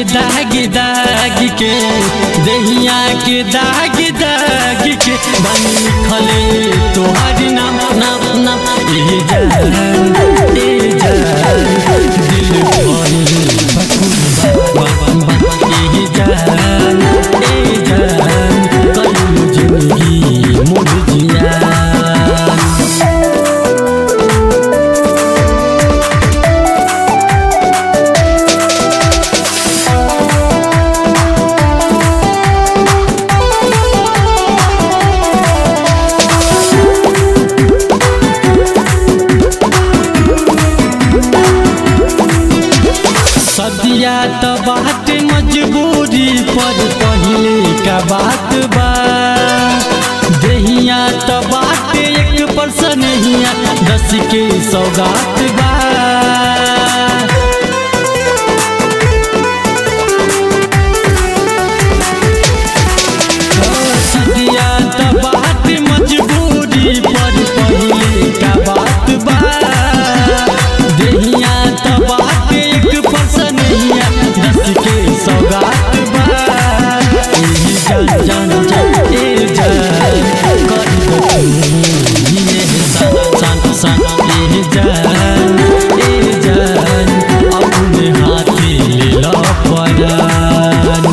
दाग दाग के दहिया के दाग दाग के बनी खले तोहार नाम नाम नाम ए जान दिल भरी ए जान कलू जिंदगी मोर जिया सदिया तो बात मजबूरी पर पहले का बात बा दहिया तो बात 1% नहीं 10 के सौगात बा सदिया तो बात मजबूरी पर पहले का बात बा दहिया तो बात 1% नहीं 10 के सौगात बा जान जान ए जान कर दो ये सान सान ए जान अपने हाथ ले लो परान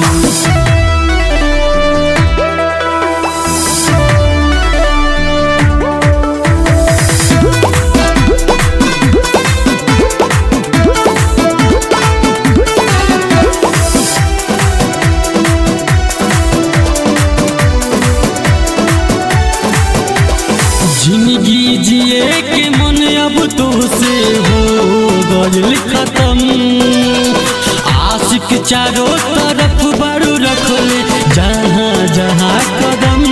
जिंदगी जिए के मन अब तो से हो गइल खत्म आशिक चारों तरफ बारू रखले जहाँ जहाँ कदम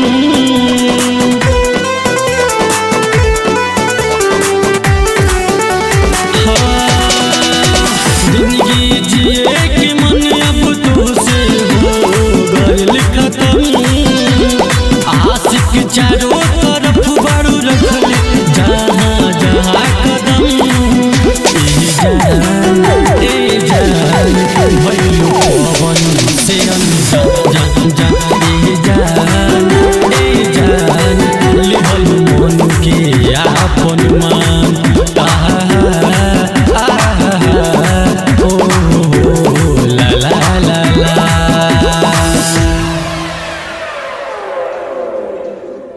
जिंदगी जिए के मन अब तो से हो गइल खत्म आशिक चारों तरफ बारू रखले जहाँ जहाँ कदम ए जान भइलो पवन से अनजान जान ए जान लिहल मन के आपन मान